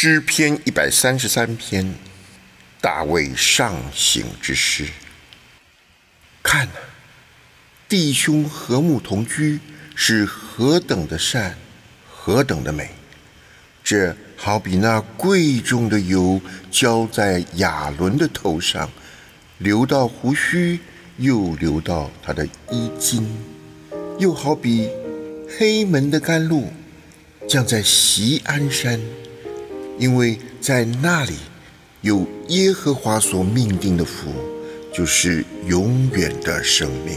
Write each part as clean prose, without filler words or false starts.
诗篇133篇，大卫上行之诗。看哪，弟兄和睦同居，是何等的善，何等的美！这好比那贵重的油浇在亚伦的头上，流到胡须，又流到他的衣襟；又好比黑门的甘露降在锡安山，因为在那里有耶和华所命定的福，就是永远的生命。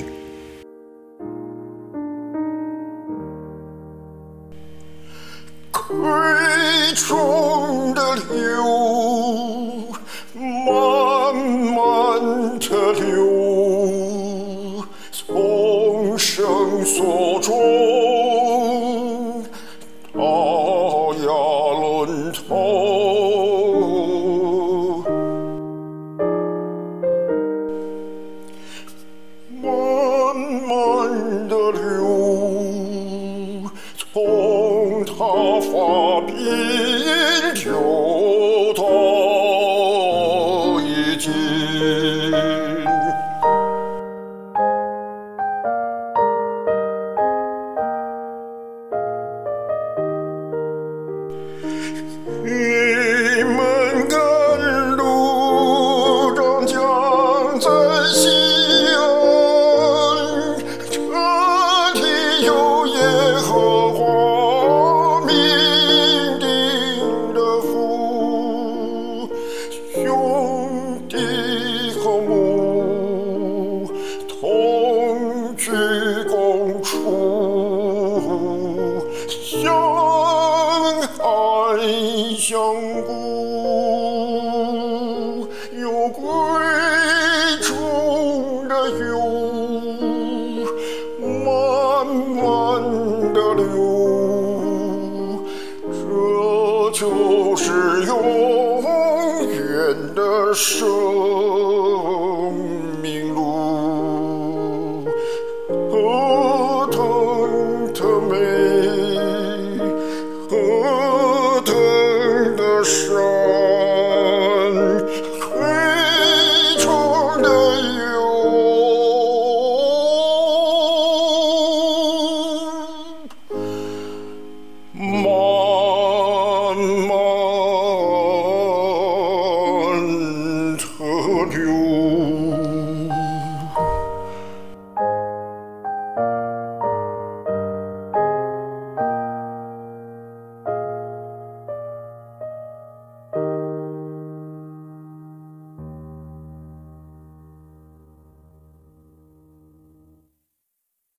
贵重的流，慢慢的流，从绳索中到亚伦头，慢慢的流，从他发鬓流到衣襟。黑门甘露涨降在锡安，这里有耶和华命定的福，兄弟和睦同居共处，相爱相顾，有贵重的油，慢慢的流，这就是永远的生命路。何等的美，何等的善，贵重的油，慢慢